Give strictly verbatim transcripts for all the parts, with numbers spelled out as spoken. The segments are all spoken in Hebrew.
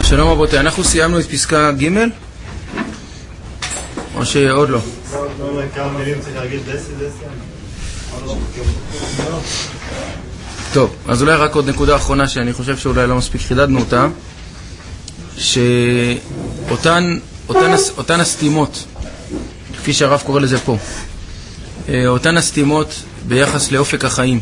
שלום רבותי, אנחנו סיימנו את פסקה ג' או שעוד לא? לא, כמה מילים צריך להגיד דסי דסי? טוב, אז אולי רק עוד נקודה אחרונה שאני חושב שאולי לא מספיק חידדנו אותה, שאותן אותן, אותן הסתימות, כפי שהרב קורא לזה פה, אותן הסתימות ביחס לאופק החיים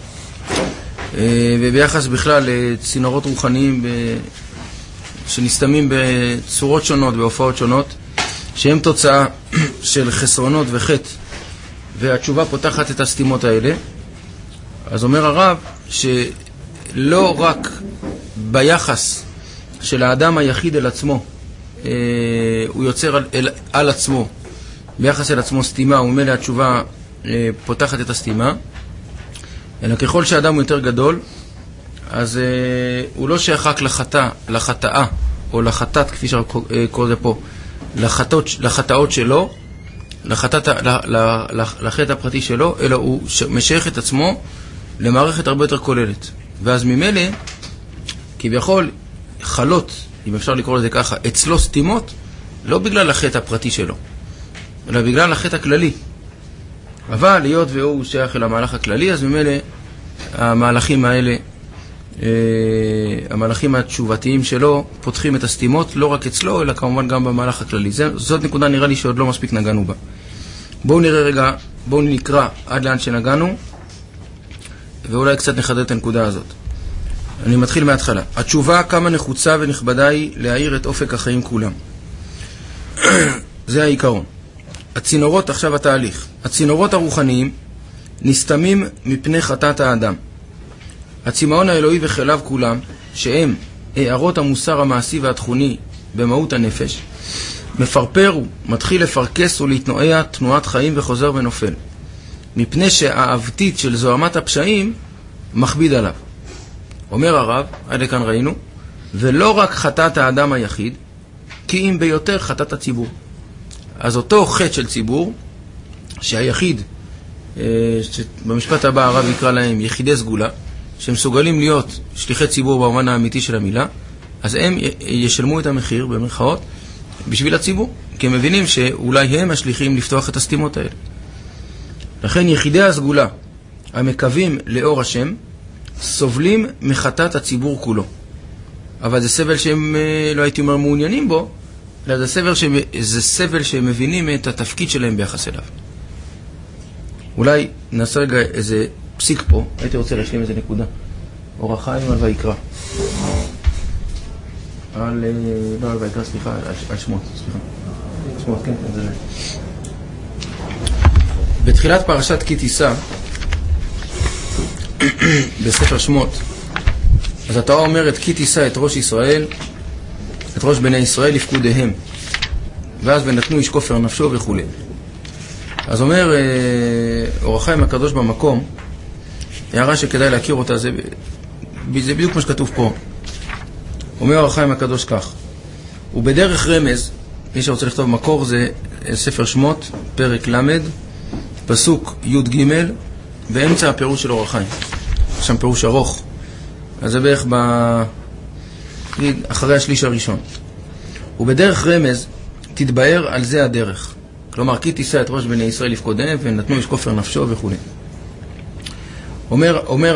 וביחס בכלל לצינורות רוחניים שנסתמים בצורות שונות, בהופעות שונות, שהם תוצאה של חסרונות וחטא, והתשובה פותחת את הסתימות האלה. אז אומר הרב שלא רק ביחס של האדם היחיד אל עצמו אה, הוא יוצר על, אל, על עצמו ביחס אל עצמו סתימה, וממילא התשובה אה, פותחת את הסתימה, אלא ככל שהאדם הוא יותר גדול, אז אה, הוא לא שייך רק לחטא, לחטאה או לחטאת, כפי שקורא זה פה, לחטאות, לחטאות שלו, לחטאת, לחטא הפרטי שלו, אלא הוא משייך את עצמו למערכת הרבה יותר כוללת. ואז ממילא, כביכול, חלות, אם אפשר לקרוא לזה ככה, אצלו סתימות, לא בגלל החטא הפרטי שלו, אלא בגלל החטא הכללי. אבל להיות והוא שייך אל המהלך הכללי, אז ממילא המהלכים האלה, המהלכים התשובתיים שלו פותחים את הסתימות לא רק אצלו אלא כמובן גם במהלך הכללי. זאת נקודה נראה לי שעוד לא מספיק נגענו בה. בואו נראה רגע, בואו נקרא עד לאן שנגענו ואולי קצת נחדד את הנקודה הזאת. אני מתחיל מההתחלה. התשובה כמה נחוצה ונכבדה היא להאיר את אופק החיים כולם. זה העיקרון. הצינורות, עכשיו התהליך, הצינורות הרוחניים נסתמים מפני חטאת האדם. הצמאון האלוהי וכליו כולם, שהם הערות המוסר המעשי והתכוני במהות הנפש, מפרפר מתחיל לפרקס ולהתנועע תנועת חיים וחוזר ונופל, מפני שהאבטית של זוהמת הפשעים מכביד עליו. אומר הרב, עד לכאן ראינו, ולא רק חטאת האדם היחיד, כי אם ביותר חטאת הציבור. אז אותו חטא של ציבור, שהיחיד, במשפט הבא הרב יקרא להם יחידי סגולה, שמסוגלים להיות שליחי ציבור במובן האמיתי של המילה, אז הם ישלמו את המחיר במרכאות בשביל הציבור, כי הם מבינים שאולי הם השליחים לפתוח את הסתימות האלה. לכן יחידי הסגולה המקווים לאור השם סובלים מחטאת הציבור כולו, אבל זה סבל שהם לא הייתי אומר מעוניינים בו, אלא זה סבל, שהם, זה סבל שהם מבינים את התפקיד שלהם ביחס אליו. אולי נעשה רגע איזה פסיק פה, הייתי רוצה להשלים איזה נקודה. אור החיים על ויקרא. על, לא על ויקרא, סליחה, על, על שמות, סליחה. שמות, כן, כן, זה... בתחילת פרשת כי תישא, בספר שמות, אז התורה אומרת, כי תישא את ראש ישראל, את ראש בני ישראל לפקודיהם, ואז ונתנו איש כופר נפשו וכו'. אז אומר אור החיים הקדוש במקום, הערה שכדאי להכיר אותה, זה, זה בדיוק מה שכתוב פה. אומר אור החיים הקדוש כך, ובדרך רמז, מי שרוצה לכתוב מקור, זה ספר שמות, פרק למד, פסוק י' ג', באמצע הפירוש של אור החיים. שם פירוש ארוך, אז זה בערך ב... אחרי השליש הראשון. ובדרך רמז תתבאר על זה הדרך. כלומר, כי תישא את ראש בני ישראל לפקודיהם ונתנו איש כופר נפשו וכו'. אומר, אומר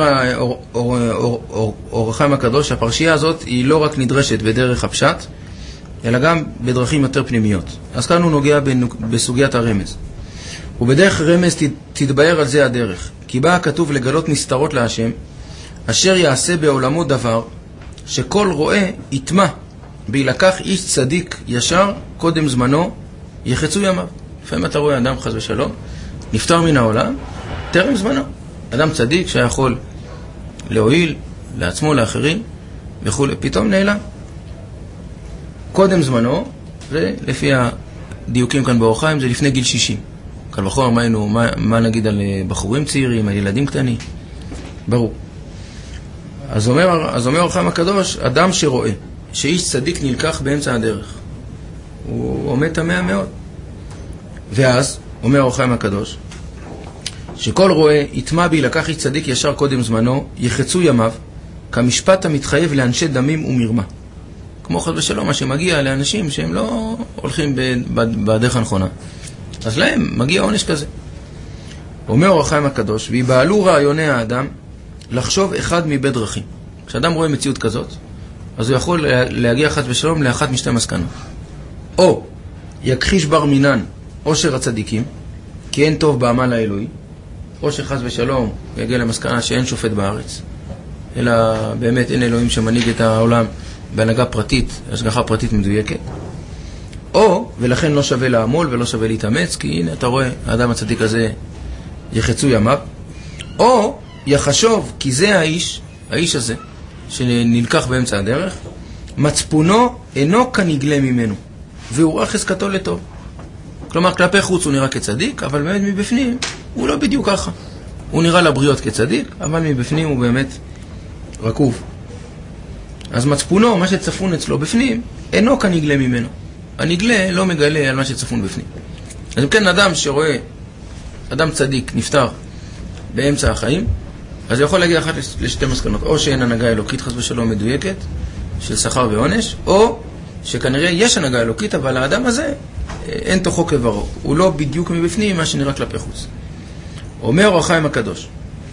אור החיים הקדוש, הפרשייה הזאת היא לא רק נדרשת בדרך הפשט, אלא גם בדרכים יותר פנימיות. אז כאן הוא נוגע בסוגיית הרמז. ובדרך רמז תתבאר על זה הדרך, כי בא הכתוב לגלות נסתרות להשם, אשר יעשה בעולמו דבר, שכל רואה יתמה, וילקח איש צדיק ישר, קודם זמנו, יחצו ימיו. לפעמים אתה רואה אדם חס ושלום, נפטר מן העולם, טרם זמנו. אדם צדיק שיכול להועיל לעצמו, לאחרים, וכו', פתאום נעלם. קודם זמנו, ולפי הדיוקים כאן באור החיים, זה לפני גיל שישים. קל וחומר, מה, היינו, מה, מה נגיד על בחורים צעירים, על ילדים קטנים? ברור. אז אומר, אז אומר אור החיים הקדוש, אדם שרואה שאיש צדיק נלקח באמצע הדרך, הוא עומד תמה מאוד. ואז, אומר אור החיים הקדוש, שכל רואה יתמה בי לקח איש צדיק ישר קודם זמנו, יחצו ימיו, כמשפט המתחייב לאנשי דמים ומרמה. כמו חס ושלום, מה שמגיע לאנשים שהם לא הולכים בדרך הנכונה. אז להם מגיע עונש כזה. אומר אור החיים הקדוש, ויבעלו רעיוני האדם לחשוב אחד מבית דרכים. כשאדם רואה מציאות כזאת, אז הוא יכול להגיע חס ושלום לאחת משתי מסקנות. או יכחיש בר מינן עושר הצדיקים, כי אין טוב בעמל האלוהי, או שחס ושלום יגיע למסקנה שאין שופט בארץ, אלא באמת אין אלוהים שמנהיג את העולם בהנהגה פרטית, השגחה פרטית מדויקת. או, ולכן לא שווה לעמול ולא שווה להתאמץ, כי הנה אתה רואה, האדם הצדיק הזה יחצו ימיו. או יחשוב, כי זה האיש, האיש הזה, שנלקח באמצע הדרך, מצפונו אינו כנגלה ממנו, והוא ראה חזקתו לטוב. כלומר, כלפי חוץ הוא נראה כצדיק, אבל באמת מבפנים הוא לא בדיוק ככה. הוא נראה לבריות כצדיק, אבל מבפנים הוא באמת רקוב. אז מצפונו, מה שצפון אצלו בפנים, אינו כנגלה ממנו. הנגלה לא מגלה על מה שצפון בפנים. אז אם כן, אדם שרואה, אדם צדיק נפטר באמצע החיים, אז הוא יכול להגיע אחת לשתי מסקנות. או שאין הנהגה אלוקית חס ושלום מדויקת, של שכר ועונש, או שכנראה יש הנהגה אלוקית, אבל האדם הזה אין תוכו כברו. הוא לא בדיוק מבפנים מה שנראה כלפי חוץ. אומר אור החיים הקדוש,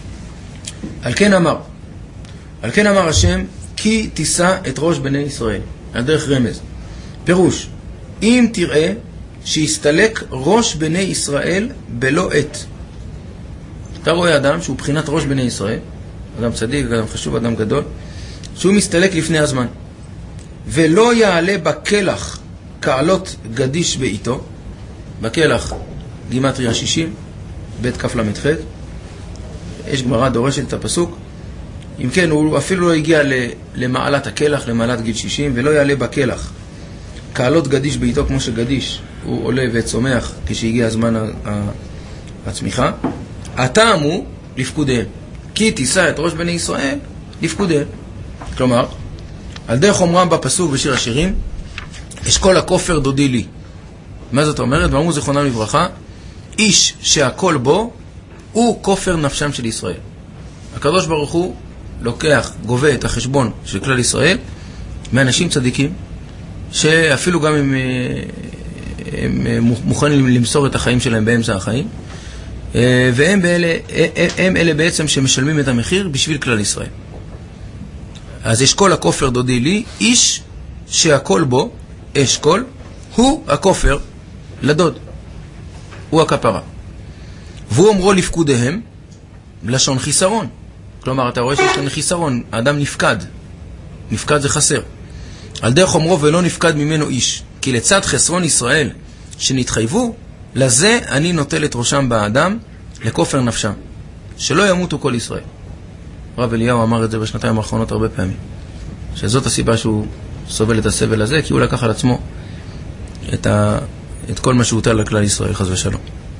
על כן אמר, על כן אמר השם, כי תישא את ראש בני ישראל. על דרך רמז. פירוש, אם תראה שיסתלק ראש בני ישראל בלא עת. אתה רואה אדם שהוא בחינת ראש בני ישראל, אדם צדיק, אדם חשוב, אדם גדול, שהוא מסתלק לפני הזמן, ולא יעלה בקלח כעלות גדיש בעיתו. בקלח גימטריה שישים, בית כף למתחד. יש גמרא דורשת את הפסוק. אם כן, הוא אפילו לא הגיע למעלת הקלח, למעלת גיל שישים, ולא יעלה בקלח כעלות גדיש בעיתו, כמו שגדיש הוא עולה וצומח כשהגיע הזמן הצמיחה. הטעם הוא לפקודיהם, כי תישא את ראש בני ישראל לפקודיהם. כלומר, על דרך אומרם בפסוק בשיר השירים, אשכול הכופר דודי לי. מה זאת אומרת? ואמרו זיכרונם לברכה, איש שהכל בו הוא כופר נפשם של ישראל. הקדוש ברוך הוא לוקח, גובה את החשבון של כלל ישראל מאנשים צדיקים, שאפילו גם הם, הם מוכנים למסור את החיים שלהם באמצע החיים, והם באלה, הם אלה בעצם שמשלמים את המחיר בשביל כלל ישראל. אז אשכול הכופר דודי לי, איש שהכל בו, אשכול, הוא הכופר לדוד, הוא הכפרה. והוא אומרו לפקודיהם, לשון חיסרון. כלומר, אתה רואה שיש כאן חיסרון, האדם נפקד. נפקד זה חסר. על דרך אומרו ולא נפקד ממנו איש, כי לצד חסרון ישראל שנתחייבו, לזה אני נוטל את ראשם באדם לכופר נפשם, שלא ימותו כל ישראל. רב אליהו אמר את זה בשנתיים האחרונות הרבה פעמים, שזאת הסיבה שהוא סובל את הסבל הזה, כי הוא לקח על עצמו את, ה... את כל מה שהוטל לכלל ישראל, חס ושלום.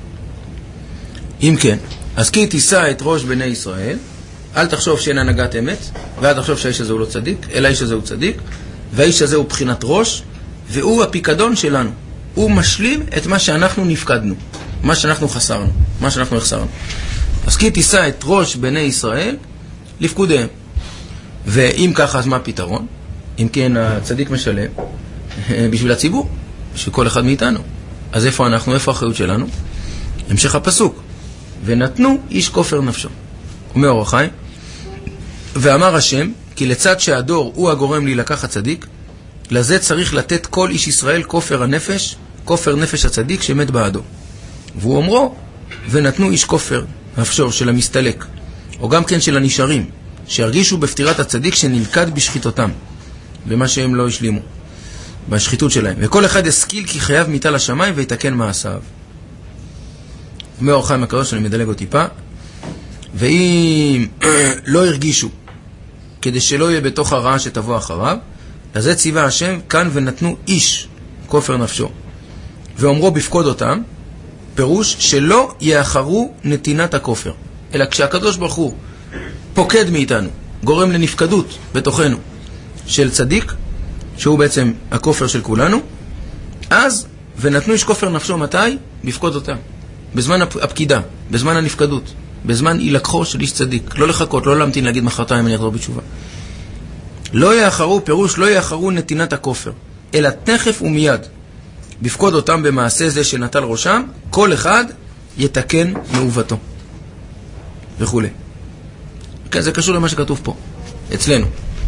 אם כן, אז כי תישא את ראש בני ישראל, אל תחשוב שאין הנהגת אמת, ואל תחשוב שהאיש הזה הוא לא צדיק, אלא האיש הזה הוא צדיק, והאיש הזה הוא בחינת ראש, והוא הפיקדון שלנו. הוא משלים את מה שאנחנו נפקדנו, מה שאנחנו חסרנו, מה שאנחנו החסרנו. אז כי תישא את ראש בני ישראל לפקודיהם. ואם ככה, אז מה הפתרון? אם כן, הצדיק משלם בשביל הציבור, בשביל כל אחד מאיתנו. אז איפה אנחנו, איפה האחריות שלנו? המשך הפסוק. ונתנו איש כופר נפשו. אומר אור החיים, ואמר השם, כי לצד שהדור הוא הגורם להילקח הצדיק, לזה צריך לתת כל איש ישראל כופר הנפש, כופר נפש הצדיק שמת בעדו. והוא אומרו, ונתנו איש כופר נפשו של המסתלק, או גם כן של הנשארים, שירגישו בפטירת הצדיק שנלכד בשחיתותם, במה שהם לא השלימו, בשחיתות שלהם. וכל אחד ישכיל כי חייב מיטה לשמיים ויתקן מעשיו. אומר אור החיים הקדוש, אני מדלג עוד טיפה, ואם לא הרגישו, כדי שלא יהיה בתוך הרעה שתבוא אחריו, לזה ציווה השם, כאן ונתנו איש כופר נפשו. ואומרו בפקוד אותם, פירוש שלא יאחרו נתינת הכופר. אלא כשהקדוש ברוך הוא פוקד מאיתנו, גורם לנפקדות בתוכנו של צדיק, שהוא בעצם הכופר של כולנו, אז ונתנו איש כופר נפשו מתי? בפקוד אותם. בזמן הפקידה, בזמן הנפקדות, בזמן הילקחו של איש צדיק. לא לחכות, לא להמתין להגיד מחרתיים אני אחזור בתשובה. לא יאחרו, פירוש לא יאחרו נתינת הכופר, אלא תכף ומיד. בפקוד אותם במעשה זה שנטל ראשם, כל אחד יתקן מעובתו. וכו'. כן, זה קשור למה שכתוב פה, אצלנו.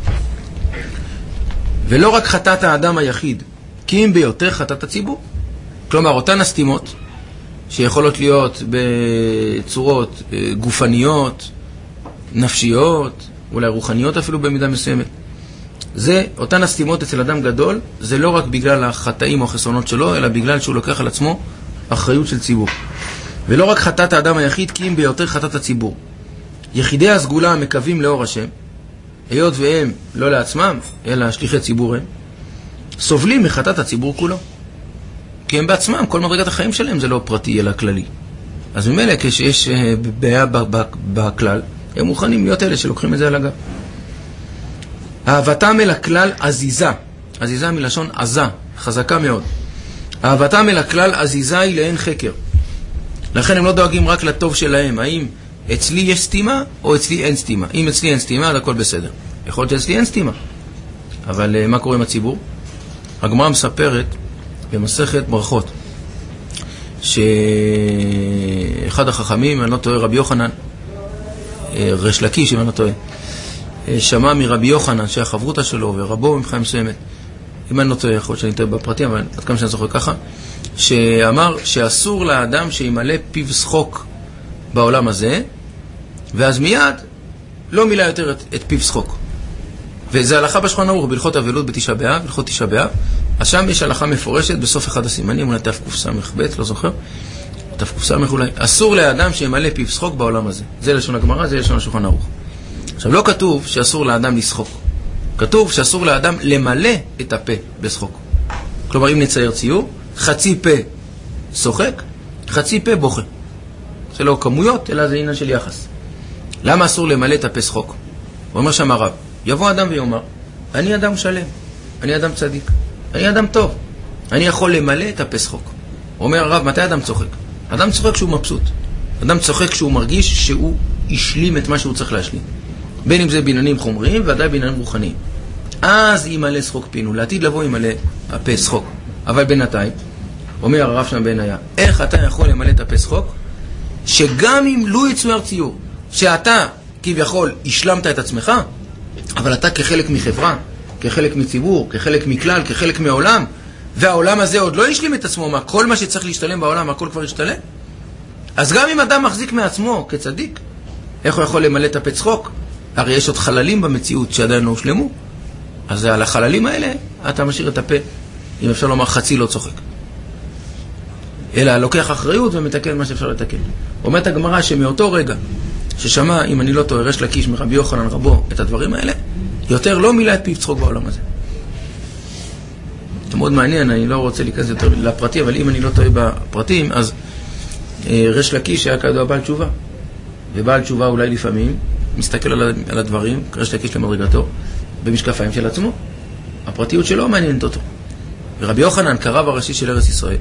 ולא רק חטאת האדם היחיד, כי אם ביותר חטאת הציבור. כלומר, אותן הסתימות, שיכולות להיות בצורות גופניות, נפשיות, אולי רוחניות אפילו במידה מסוימת. זה, אותן הסתימות אצל אדם גדול, זה לא רק בגלל החטאים או החסרונות שלו, אלא בגלל שהוא לוקח על עצמו אחריות של ציבור. ולא רק חטאת האדם היחיד, כי אם ביותר חטאת הציבור. יחידי הסגולה המקווים לאור השם, היות והם לא לעצמם, אלא שליחי ציבור הם, סובלים מחטאת הציבור כולו. כי הם בעצמם, כל מדרגת החיים שלהם זה לא פרטי אלא כללי. אז ממילא כשיש בעיה בכלל, הם מוכנים להיות אלה שלוקחים את זה על הגב. אהבתם אל הכלל עזיזה, עזיזה מלשון עזה, חזקה מאוד. אהבתם אל הכלל עזיזה היא לאין חקר. לכן הם לא דואגים רק לטוב שלהם, האם אצלי יש סתימה או אצלי אין סתימה. אם אצלי אין סתימה, אז הכל בסדר. יכול להיות שאצלי אין סתימה. אבל מה קורה עם הציבור? הגמרא מספרת במסכת ברכות שאחד החכמים, אני לא טועה, רבי יוחנן, ריש לקיש, אם אני לא טועה, שמע מרבי יוחנן שהחברותה שלו ורבו מבחינה מסוימת, אם אני לא טועה, יכול להיות שאני טועה בפרטים, אבל עד כמה שאני זוכר ככה, שאמר שאסור לאדם שימלא פיו שחוק בעולם הזה, ואז מיד לא מילא יותר את, את פיו שחוק. וזה הלכה בשולחן ערוך, בהלכות אבלות בתשעה באב, בהלכות תשעה באב. אז שם יש הלכה מפורשת בסוף אחד הסימנים, אולי תקס"ב, לא זוכר, תקס"ב אולי. אסור לאדם שימלא פיו שחוק בעולם הזה. זה לשון הגמרא, זה לשון השולחן ערוך. עכשיו לא כתוב שאסור לאדם לשחוק. כתוב שאסור לאדם למלא את הפה בשחוק. כלומר, אם נצייר ציור, חצי פה שוחק, חצי פה בוכה. זה לא כמויות, אלא זה עניין של יחס. למה אסור למלא את הפה שחוק? הוא אומר שם הרב, יבוא אדם ויאמר, אני אדם שלם, אני אדם צדיק, אני אדם טוב, אני יכול למלא את הפה שחוק. הוא אומר הרב, מתי אדם צוחק? אדם צוחק כשהוא מבסוט. אדם צוחק כשהוא מרגיש שהוא השלים את מה שהוא צריך להשלים. בין אם זה בעניינים חומריים ועדיין בעניינים רוחניים. אז ימלא שחוק פינו, לעתיד לבוא ימלא הפה שחוק. אבל בינתיים, אומר הרב שם בניה, איך אתה יכול למלא את הפה שחוק? שגם אם לא יצויר ציור, שאתה כביכול השלמת את עצמך, אבל אתה כחלק מחברה, כחלק מציבור, כחלק מכלל, כחלק מהעולם, והעולם הזה עוד לא השלים את עצמו, מה כל מה שצריך להשתלם בעולם, הכל כבר ישתלם? אז גם אם אדם מחזיק מעצמו כצדיק, איך הוא יכול למלא את הפה שחוק? הרי יש עוד חללים במציאות שעדיין לא הושלמו. אז על החללים האלה אתה משאיר את הפה, אם אפשר לומר חצי לא צוחק. אלא לוקח אחריות ומתקן מה שאפשר לתקן. אומרת הגמרא שמאותו רגע ששמע, אם אני לא טועה, ריש לקיש מרבי יוחנן רבו את הדברים האלה, יותר לא מילא את פיו צחוק בעולם הזה. זה מאוד מעניין, אני לא רוצה להיכנס יותר לפרטי, אבל אם אני לא טועה בפרטים, אז ריש לקיש היה כדוע בעל תשובה. ובעל תשובה אולי לפעמים מסתכל על הדברים, ריש לקיש למדרגתו, במשקפיים של עצמו. הפרטיות שלו מעניינת אותו. ורבי יוחנן, כרב הראשי של ארץ ישראל,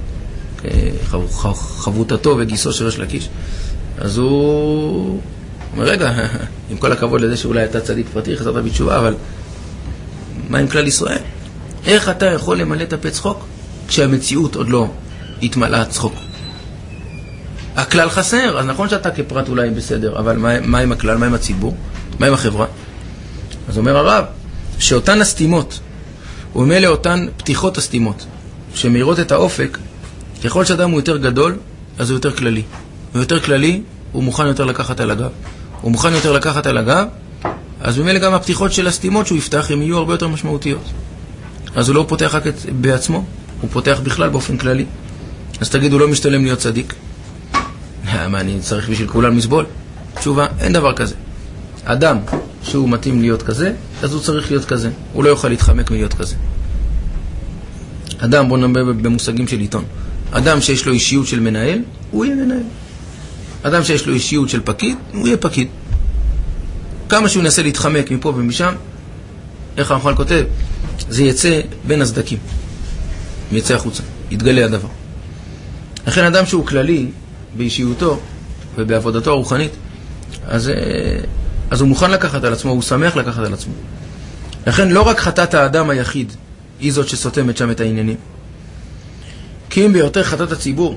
חבותתו וגיסו של ריש לקיש, אז הוא אומר, רגע, עם כל הכבוד לזה שאולי אתה צדיק פרטי, חזרת בתשובה, אבל מה עם כלל ישראל? איך אתה יכול למלא את הפה צחוק כשהמציאות עוד לא התמלאה צחוק? הכלל חסר, אז נכון שאתה כפרט אולי בסדר, אבל מה, מה עם הכלל, מה עם הציבור, מה עם החברה? אז אומר הרב, שאותן הסתימות, הוא אומר לאותן פתיחות הסתימות, שמאירות את האופק, ככל שאדם הוא יותר גדול, אז הוא יותר כללי. הוא יותר כללי, הוא מוכן יותר לקחת על הגב. הוא מוכן יותר לקחת על הגב, אז ממילא גם הפתיחות של הסתימות שהוא יפתח, הם יהיו הרבה יותר משמעותיות. אז הוא לא פותח רק בעצמו, הוא פותח בכלל באופן כללי. אז תגיד, הוא לא משתלם להיות צדיק. מה, אני צריך בשביל כולם לסבול? תשובה, אין דבר כזה. אדם שהוא מתאים להיות כזה, אז הוא צריך להיות כזה. הוא לא יוכל להתחמק מלהיות כזה. אדם, בוא נדבר במושגים של עיתון. אדם שיש לו אישיות של מנהל, הוא יהיה מנהל. אדם שיש לו אישיות של פקיד, הוא יהיה פקיד. כמה שהוא ינסה להתחמק מפה ומשם, איך הרמח"ל כותב? זה יצא בין הסדקים. יצא החוצה. יתגלה הדבר. לכן אדם שהוא כללי באישיותו ובעבודתו הרוחנית, אז, אז הוא מוכן לקחת על עצמו, הוא שמח לקחת על עצמו. לכן לא רק חטאת האדם היחיד היא זאת שסותמת שם את העניינים. כי אם ביותר חטאת הציבור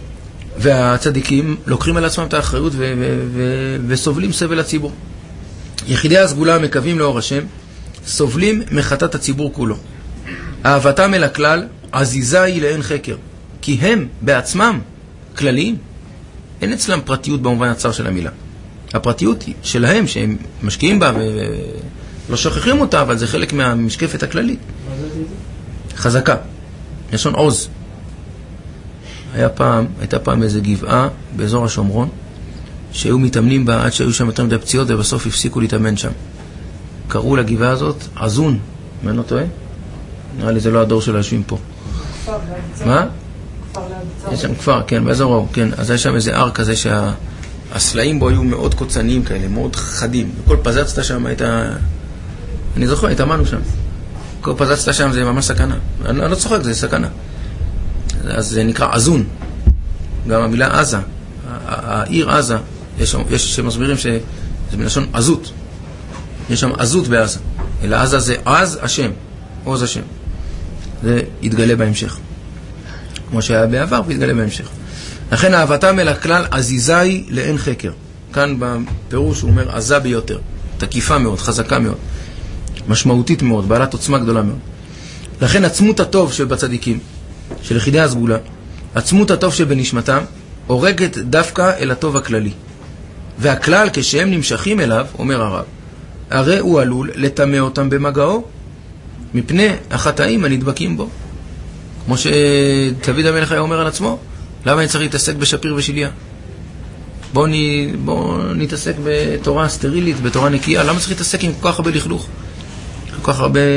והצדיקים לוקחים על עצמם את האחריות ו- ו- ו- וסובלים סבל הציבור. יחידי הסגולה המקווים לאור השם סובלים מחטאת הציבור כולו. אהבתם אל הכלל עזיזה היא לאין חקר, כי הם בעצמם כלליים. אין אצלם פרטיות במובן הצר של המילה. הפרטיות היא שלהם, שהם משקיעים בה ולא שוכחים אותה, אבל זה חלק מהמשקפת הכללית. חזקה, לשון עוז. היה פעם, הייתה פעם איזו גבעה באזור השומרון, שהיו מתאמנים בה עד שהיו שם יותר מדי פציעות, ובסוף הפסיקו להתאמן שם. קראו לגבעה הזאת עזון, מה אני לא טועה? נראה לי זה לא הדור של היושבים פה. מה? יש שם כפר, כן, באזור ההוא, כן. אז היה שם איזה הר כזה שהסלעים בו היו מאוד קוצניים כאלה, מאוד חדים. וכל פזצת שם הייתה... אני זוכר, התאמנו שם. כל פזצת שם זה ממש סכנה. אני לא, אני לא צוחק, זה סכנה. אז זה נקרא עזון. גם המילה עזה. העיר עזה, יש, יש שמסבירים שזה מלשון עזות. יש שם עזות בעזה. אלא עזה זה עז השם, עוז השם. זה יתגלה בהמשך. כמו שהיה בעבר ויתגלה בהמשך. לכן אהבתם אל הכלל עזיזה היא לאין חקר. כאן בפירוש הוא אומר עזה ביותר. תקיפה מאוד, חזקה מאוד. משמעותית מאוד, בעלת עוצמה גדולה מאוד. לכן עצמות הטוב שבצדיקים, של יחידי הסגולה, עצמות הטוב שבנשמתם, הורגת דווקא אל הטוב הכללי. והכלל כשהם נמשכים אליו, אומר הרב, הרי הוא עלול לטמא אותם במגעו, מפני החטאים הנדבקים בו. כמו שדוד המלך היה אומר על עצמו, למה אני צריך להתעסק בשפיר ושיליה? בואו נ... בוא נתעסק בתורה סטרילית, בתורה נקייה. למה צריך להתעסק עם כל כך הרבה לכלוך? כל כך הרבה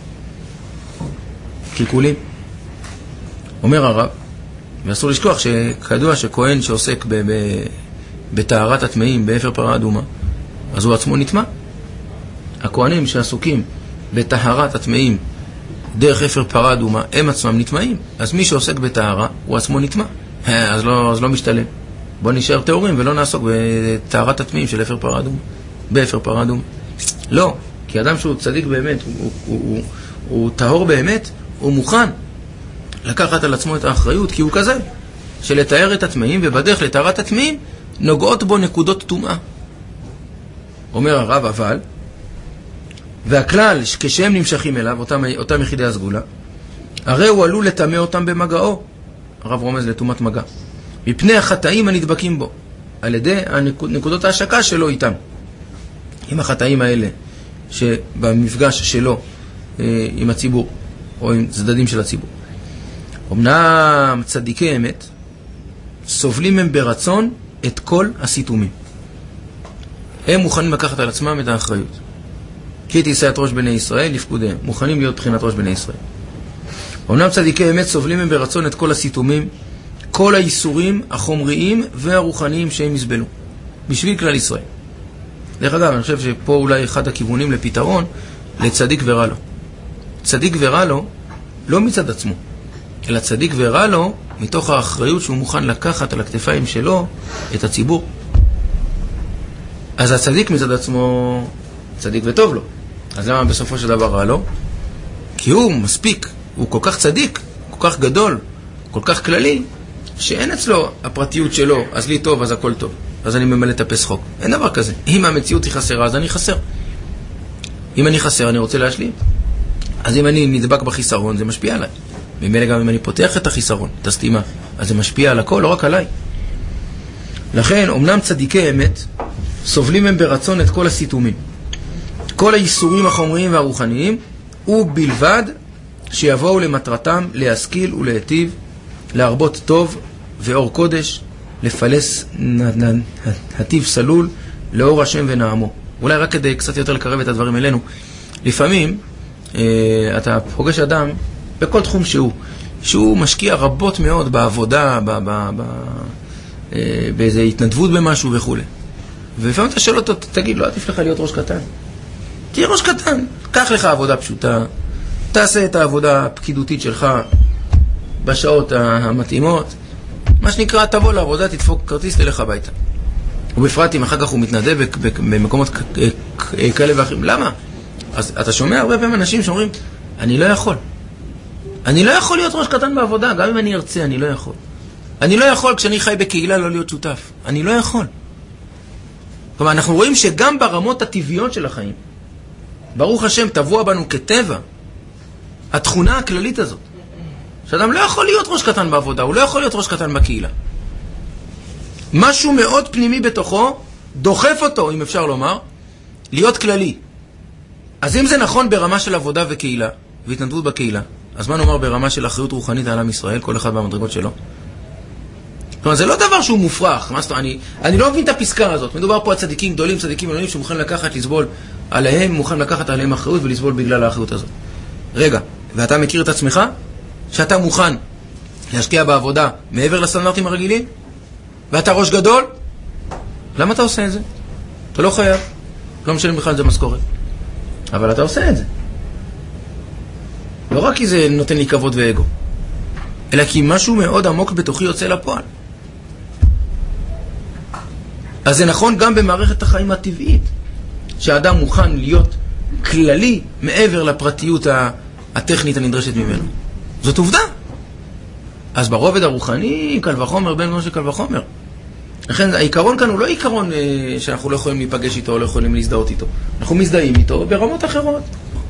קלקולים. אומר הרב, ואסור לשכוח שכדוע שכהן שעוסק ב... ב... בתארת הטמאים באפר פרה אדומה, אז הוא עצמו נטמא. הכהנים שעסוקים בטהרת הטמאים דרך אפר פרה אדומה, הם עצמם נטמאים. אז מי שעוסק בטהרה, הוא עצמו נטמא. אז לא, אז לא משתלם. בוא נשאר טהורים ולא נעסוק בטהרת הטמאים של אפר פרה אדומה, באפר פרה אדומה. לא, כי אדם שהוא צדיק באמת, הוא, הוא, הוא, הוא, הוא טהור באמת, הוא מוכן לקחת על עצמו את האחריות, כי הוא כזה, שלתאר את הטמאים, ובדרך לטהרת הטמאים, נוגעות בו נקודות טומאה. אומר הרב, אבל, והכלל, כשהם נמשכים אליו, אותם, אותם יחידי הסגולה, הרי הוא עלול לטמא אותם במגעו. הרב רומז לטומאת מגע. מפני החטאים הנדבקים בו, על ידי הנקוד, נקודות ההשקה שלו איתם. עם החטאים האלה, שבמפגש שלו אה, עם הציבור, או עם צדדים של הציבור. אמנם צדיקי אמת, סובלים הם ברצון את כל הסיתומים. הם מוכנים לקחת על עצמם את האחריות. כי תישא את ראש בני ישראל, לפקודיהם. מוכנים להיות בחינת ראש בני ישראל. אמנם צדיקי אמת סובלים הם ברצון את כל הסיתומים, כל האיסורים החומריים והרוחניים שהם יסבלו. בשביל כלל ישראל. דרך אגב, אני חושב שפה אולי אחד הכיוונים לפתרון לצדיק ורע לו. צדיק ורע לו, לא מצד עצמו, אלא צדיק ורע לו מתוך האחריות שהוא מוכן לקחת על הכתפיים שלו את הציבור. אז הצדיק מצד עצמו צדיק וטוב לו. אז למה בסופו של דבר רע לו? כי הוא מספיק, הוא כל כך צדיק, כל כך גדול, כל כך כללי, שאין אצלו הפרטיות שלו, אז לי טוב, אז הכל טוב. אז אני ממלא טפס חוק. אין דבר כזה. אם המציאות היא חסרה, אז אני חסר. אם אני חסר, אני רוצה להשלים. אז אם אני נדבק בחיסרון, זה משפיע עליי. ממילא גם אם אני פותח את החיסרון, את הסתימה, אז זה משפיע על הכל, לא רק עליי. לכן, אמנם צדיקי אמת, סובלים הם ברצון את כל הסיתומים. כל האיסורים החומריים והרוחניים, ובלבד שיבואו למטרתם להשכיל ולהיטיב, להרבות טוב ואור קודש, לפלס הטיב סלול לאור השם ונעמו. אולי רק כדי קצת יותר לקרב את הדברים אלינו. לפעמים אה, אתה פוגש אדם בכל תחום שהוא, שהוא משקיע רבות מאוד בעבודה, ב, ב, ב, אה, באיזו התנדבות במשהו וכו'. ולפעמים אתה שואל אותו, תגיד, לא עדיף לך להיות ראש קטן? תהיה ראש קטן, קח לך עבודה פשוטה, תעשה את העבודה הפקידותית שלך בשעות המתאימות, מה שנקרא, תבוא לעבודה, תדפוק כרטיס, תלך הביתה. ובפרט אם אחר כך הוא מתנדב במקומות כאלה ואחרים. למה? אז אתה שומע הרבה פעמים אנשים שאומרים, אני לא יכול. אני לא יכול להיות ראש קטן בעבודה, גם אם אני ארצה, אני לא יכול. אני לא יכול כשאני חי בקהילה לא להיות שותף. אני לא יכול. כלומר, אנחנו רואים שגם ברמות הטבעיות של החיים, ברוך השם, תבוע בנו כטבע, התכונה הכללית הזאת, שאדם לא יכול להיות ראש קטן בעבודה, הוא לא יכול להיות ראש קטן בקהילה. משהו מאוד פנימי בתוכו, דוחף אותו, אם אפשר לומר, להיות כללי. אז אם זה נכון ברמה של עבודה וקהילה, והתנדבות בקהילה, אז מה נאמר ברמה של אחריות רוחנית על עם ישראל, כל אחד במדרגות שלו? כלומר, זה לא דבר שהוא מופרך. מה זאת אומרת? אני, אני לא מבין את הפסקה הזאת. מדובר פה על צדיקים גדולים, צדיקים גדולים, שמוכן לקחת, לסבול עליהם, מוכן לקחת עליהם אחריות ולסבול בגלל האחריות הזאת. רגע, ואתה מכיר את עצמך? שאתה מוכן להשקיע בעבודה מעבר לסטנדרטים הרגילים? ואתה ראש גדול? למה אתה עושה את זה? אתה לא חייב. לא משלם בכלל זה משכורת. אבל אתה עושה את זה. לא רק כי זה נותן לי כבוד ואגו, אלא כי משהו מאוד עמוק בתוכי יוצא לפועל. אז זה נכון גם במערכת החיים הטבעית, שהאדם מוכן להיות כללי מעבר לפרטיות הטכנית הנדרשת ממנו. זאת עובדה. אז ברובד הרוחני, קל וחומר, בין בנו של קל וחומר. לכן העיקרון כאן הוא לא עיקרון אה, שאנחנו לא יכולים להיפגש איתו או לא יכולים להזדהות איתו. אנחנו מזדהים איתו ברמות אחרות.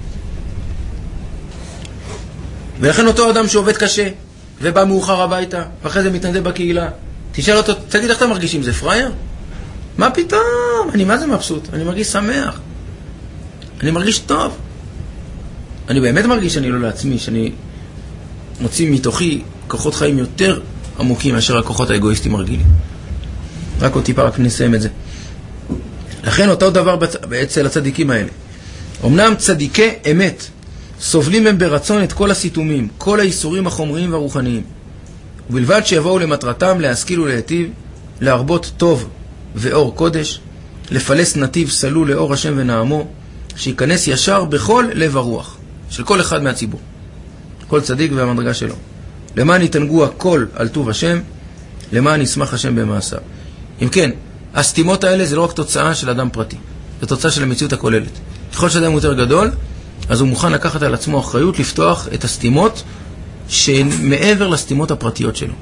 ולכן אותו אדם שעובד קשה ובא מאוחר הביתה ואחרי זה מתנדב בקהילה, תשאל אותו, תגיד איך אתה מרגיש עם זה, פרייר? מה פתאום? אני מה זה מבסוט? אני מרגיש שמח. אני מרגיש טוב. אני באמת מרגיש שאני לא לעצמי, שאני מוציא מתוכי כוחות חיים יותר עמוקים מאשר הכוחות האגואיסטיים הרגילים. רק עוד טיפה, רק נסיים את זה. לכן אותו דבר אצל הצדיקים האלה. אמנם צדיקי אמת סובלים הם ברצון את כל הסיתומים, כל האיסורים החומריים והרוחניים, ובלבד שיבואו למטרתם להשכיל ולהיטיב, להרבות טוב ואור קודש, לפלס נתיב סלול לאור השם ונעמו, שיכנס ישר בכל לב הרוח של כל אחד מהציבור, כל צדיק והמדרגה שלו, למען יתנגו הכל על טוב השם, למען ישמח השם במעשיו. אם כן, הסתימות האלה זה לא רק תוצאה של אדם פרטי, זה תוצאה של המציאות הכוללת. ככל שאדם יותר גדול, אז הוא מוכן לקחת על עצמו אחריות לפתוח את הסתימות שהן מעבר לסתימות הפרטיות שלו.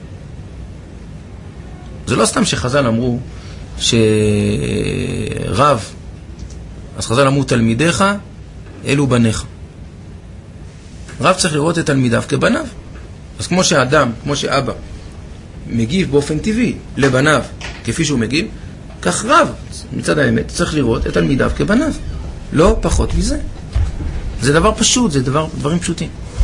זה לא סתם שחז"ל אמרו שרב, אז חז"ל אמרו תלמידיך אלו בניך. רב צריך לראות את תלמידיו כבניו. אז כמו שאדם, כמו שאבא מגיב באופן טבעי לבניו כפי שהוא מגיב, כך רב מצד האמת צריך לראות את תלמידיו כבניו, לא פחות מזה. זה דבר פשוט, זה דבר, דברים פשוטים.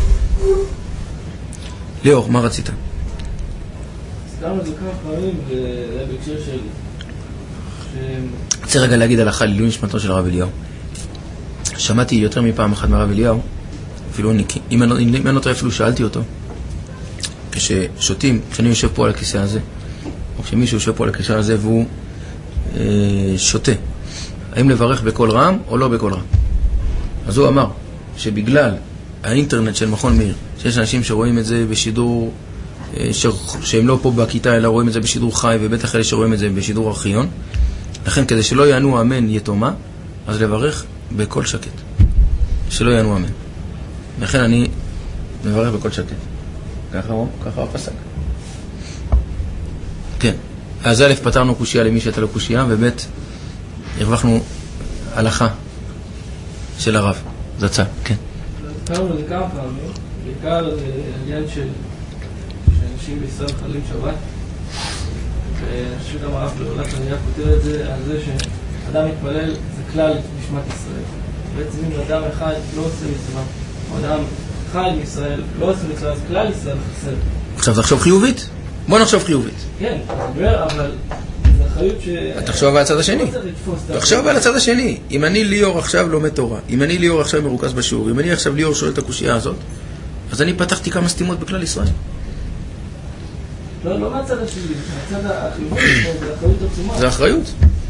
ליאור, מה רצית? סתם זה כמה פעמים, זה בהקשר של... רוצה רגע להגיד הלכה לעילוי נשמתו של הרב אליהו. שמעתי יותר מפעם אחת מהרב אליהו, אפילו אם אני לא טועה, אפילו שאלתי אותו, כששותים, כשאני יושב פה על הכיסא הזה, או כשמישהו יושב פה על הכיסא הזה והוא אה, שותה, האם לברך בכל רם או לא בכל רם? אז הוא אמר שבגלל האינטרנט של מכון מאיר, שיש אנשים שרואים את זה בשידור, ש... שהם לא פה בכיתה אלא רואים את זה בשידור חי, ובטח אלה שרואים את זה בשידור ארכיון, לכן כדי שלא יענו אמן יתומה, אז לברך בכל שקט, שלא יענו אמן. לכן אני מברך בכל שקט. ככה הוא, ככה הוא פסק. כן, אז א' פתרנו קושייה למי שהייתה לו קושייה, וב' הרווחנו הלכה של הרב, זצה, כן. הזכרנו את זה כמה פעמים, בעיקר זה עניין של שאנשים בישראל חלים שבת, ואני חושב שגם הרב לעולת הנהיה כותב את זה על זה שאדם מתפלל זה כלל נשמת ישראל. בעצם אם אדם אחד לא עושה מצווה, או אדם אחד מישראל לא עושה מצווה, אז כלל ישראל חסר. עכשיו תחשוב חיובית? בוא נחשוב חיובית. כן, אבל זה אחריות ש... תחשוב על הצד השני. תחשוב על הצד השני. אם אני ליאור עכשיו לומד תורה, אם אני ליאור עכשיו מרוכז בשיעור, אם אני עכשיו ליאור שואל את הקושייה הזאת, אז אני פתחתי כמה סתימות בכלל ישראל. לא, לא מהצד השני, מהצד החיובי, זה אחריות עצומה. זה אחריות.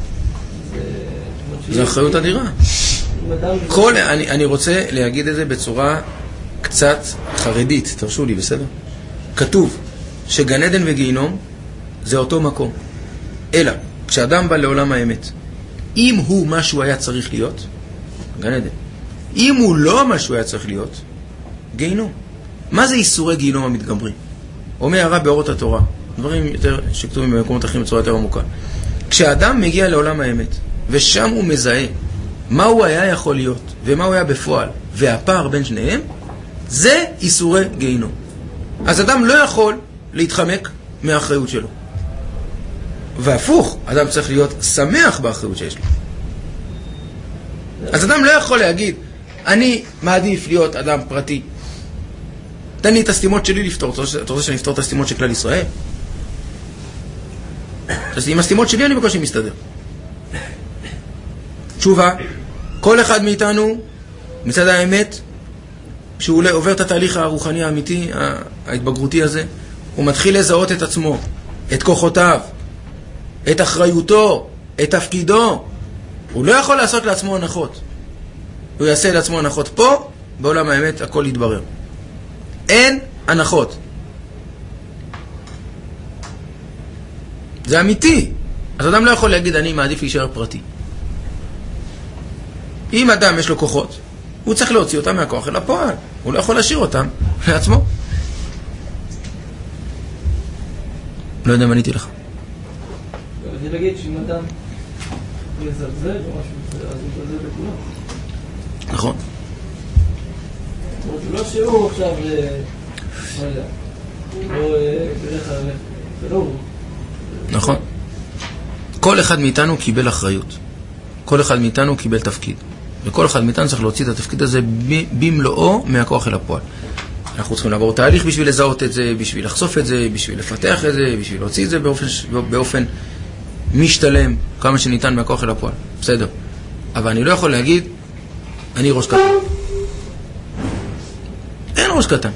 זה אחריות אדירה. כל, אני, אני רוצה להגיד את זה בצורה קצת חרדית, תרשו לי, בסדר? כתוב שגן עדן וגיהינום זה אותו מקום. אלא, כשאדם בא לעולם האמת, אם הוא מה שהוא היה צריך להיות, גן עדן, אם הוא לא מה שהוא היה צריך להיות, גיהינום. מה זה איסורי גיהינום המתגברים? אומר הרב באורות התורה, דברים יותר שכתובים במקומות אחרים בצורה יותר עמוקה. כשאדם מגיע לעולם האמת, ושם הוא מזהה מה הוא היה יכול להיות, ומה הוא היה בפועל, והפער בין שניהם, זה איסורי גיהינום. אז אדם לא יכול להתחמק מהאחריות שלו. והפוך, אדם צריך להיות שמח באחריות שיש לו. אז אדם לא יכול להגיד, אני מעדיף להיות אדם פרטי. תן לי את הסתימות שלי לפתור. אתה רוצה שאני אפתור את הסתימות של כלל ישראל? אז עם הסתימות שלי אני בקושי מסתדר. תשובה, כל אחד מאיתנו, מצד האמת, כשהוא עובר את התהליך הרוחני האמיתי, ההתבגרותי הזה, הוא מתחיל לזהות את עצמו, את כוחותיו, את אחריותו, את תפקידו. הוא לא יכול לעשות לעצמו הנחות. הוא יעשה לעצמו הנחות פה, בעולם האמת הכל יתברר. אין הנחות. זה אמיתי. אז אדם לא יכול להגיד, אני מעדיף להישאר פרטי. אם אדם יש לו כוחות, הוא צריך להוציא אותם מהכוח אל הפועל. הוא לא יכול להשאיר אותם לעצמו. לא יודע אם עניתי לך. אני להגיד שאם אדם מזלזל או משהו, אז הוא מזלזל בכולם. נכון. זה לא שהוא עכשיו, לא יודע, הוא בדרך כלל, זה לא הוא. נכון. כל אחד מאיתנו קיבל אחריות. כל אחד מאיתנו קיבל תפקיד. וכל אחד מאיתנו צריך להוציא את התפקיד הזה במלואו מהכוח אל הפועל. אנחנו צריכים לעבור תהליך בשביל לזהות את זה, בשביל לחשוף את זה, בשביל לפתח את זה, בשביל להוציא את זה באופן, באופן משתלם, כמה שניתן מהכוח אל הפועל. בסדר. אבל אני לא יכול להגיד, אני ראש קטן. אין ראש קטן.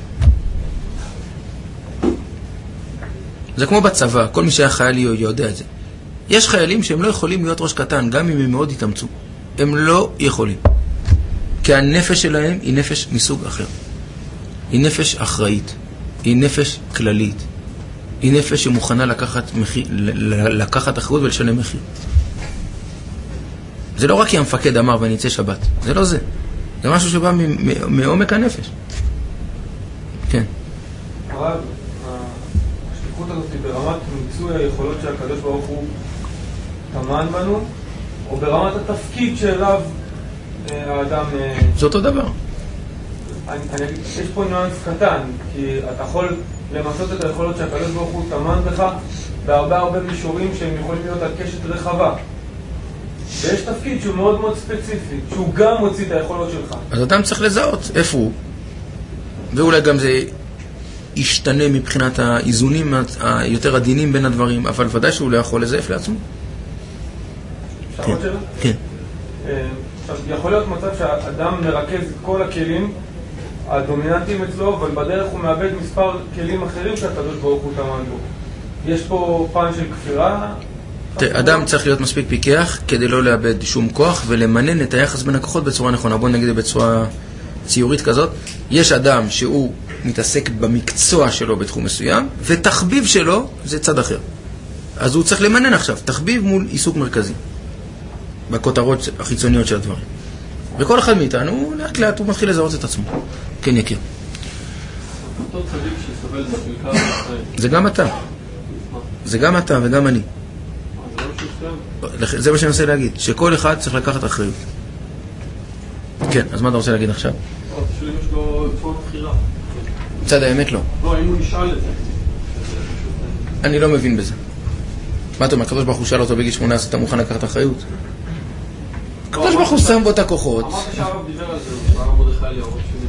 זה כמו בצבא, כל מי שהיה חייל יודע את זה. יש חיילים שהם לא יכולים להיות ראש קטן, גם אם הם מאוד יתאמצו. הם לא יכולים. כי הנפש שלהם היא נפש מסוג אחר. היא נפש אחראית. היא נפש כללית. היא נפש שמוכנה לקחת, מחיר, לקחת אחריות ולשלם מחיר. זה לא רק כי המפקד אמר ואני אצא שבת. זה לא זה. זה משהו שבא מעומק הנפש. כן. הרב, השליחות הזאת היא ברמת מיצוי היכולות שהקדוש ברוך הוא תמן בנו, או ברמת התפקיד שאליו האדם... זה אותו דבר. אני, אני אגיד, יש פה ניואנס קטן, כי אתה יכול למצות את היכולות שהקדוש ברוך הוא תמן בך בהרבה הרבה מישורים שהם יכולים להיות על קשת רחבה. ויש תפקיד שהוא מאוד מאוד ספציפי, שהוא גם מוציא את היכולות שלך. אז אדם צריך לזהות איפה הוא, ואולי גם זה ישתנה מבחינת האיזונים היותר עדינים בין הדברים, אבל ודאי שהוא לא יכול לזייף לעצמו. אפשר עוד שאלה? כן. עכשיו, יכול להיות מצב שהאדם מרכז את כל הכלים הדומיננטיים אצלו, אבל בדרך הוא מאבד מספר כלים אחרים שהקדוש ברוך הוא תמן בו. יש פה פן של כפירה? אדם צריך להיות מספיק פיקח כדי לא לאבד שום כוח ולמנן את היחס בין הכוחות בצורה נכונה. בוא נגיד בצורה ציורית כזאת. יש אדם שהוא מתעסק במקצוע שלו בתחום מסוים, ותחביב שלו זה צד אחר. אז הוא צריך למנן עכשיו תחביב מול עיסוק מרכזי בכותרות החיצוניות של הדברים. וכל אחד מאיתנו, לאט לאט הוא מתחיל לזהות את עצמו. כן, יקיר. אותו צדיק שסובל בעיקר בישראל. זה גם אתה. זה גם אתה וגם אני. זה מה שאני רוצה להגיד, שכל אחד צריך לקחת אחריות. כן, אז מה אתה רוצה להגיד עכשיו? תשאלים יש לו צורת בחירה. מצד האמת לא. לא, אם הוא נשאל את זה. אני לא מבין בזה. מה אתה אומר, הקדוש ברוך הוא שאל אותו בגיל שמונה עשרה, אתה מוכן לקחת אחריות? הקדוש ברוך הוא שם בו את הכוחות. אמרת שהרב דיבר על זה, הרב מרדכי אליהו,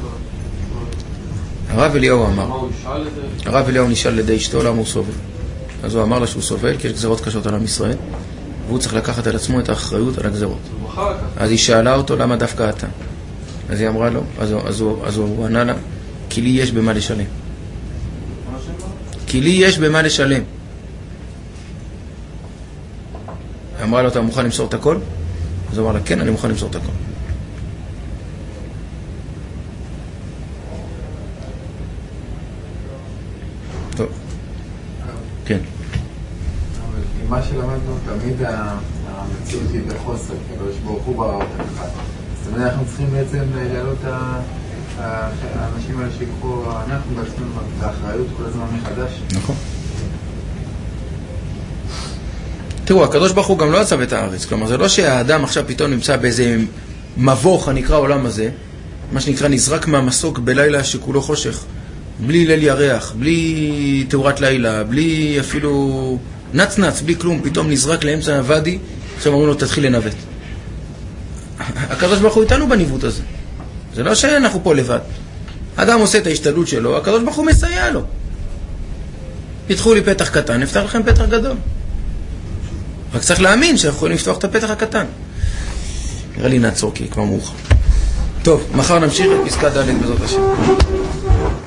הרב אליהו אמר. מה הוא נשאל את זה? הרב אליהו נשאל לידי אשתו למה הוא סובל. אז הוא אמר לה שהוא סובל כי יש גזרות קשות על עם ישראל, והוא צריך לקחת על עצמו את האחריות על הגזרות. אז היא שאלה אותו למה דווקא אתה. אז היא אמרה לו, אז, אז, הוא, אז הוא ענה לה, כי לי יש במה לשלם. כי לי יש במה לשלם. אמרה לו, אתה מוכן למסור את הכל? אז הוא אמר לה, כן, אני מוכן למסור את הכל. טוב. כן. אבל מה שלמדנו, תמיד המציאות היא בחוסר, כאילו יש ברוך הוא ברא אותה ככה. אז אז אנחנו צריכים בעצם להעלות את האנשים האלה שיקחו, אנחנו בעצמנו את האחריות כל הזמן מחדש. נכון. תראו, הקדוש ברוך הוא גם לא עזב את הארץ, כלומר זה לא שהאדם עכשיו פתאום נמצא באיזה מבוך הנקרא העולם הזה, מה שנקרא נזרק מהמסוק בלילה שכולו חושך, בלי ליל ירח, בלי תאורת לילה, בלי אפילו נץ נץ, בלי כלום, פתאום נזרק לאמצע הוואדי, עכשיו אומרים לו תתחיל לנווט. הקדוש ברוך הוא איתנו בניווט הזה, זה לא שאנחנו פה לבד. האדם עושה את ההשתדלות שלו, הקדוש ברוך הוא מסייע לו. פתחו לי פתח קטן, נפתח לכם פתח גדול. רק צריך להאמין שאנחנו יכולים לפתוח את הפתח הקטן. נראה לי נעצור כי כבר מאוחר. טוב, מחר נמשיך את פסקה ד' בעזרת השם.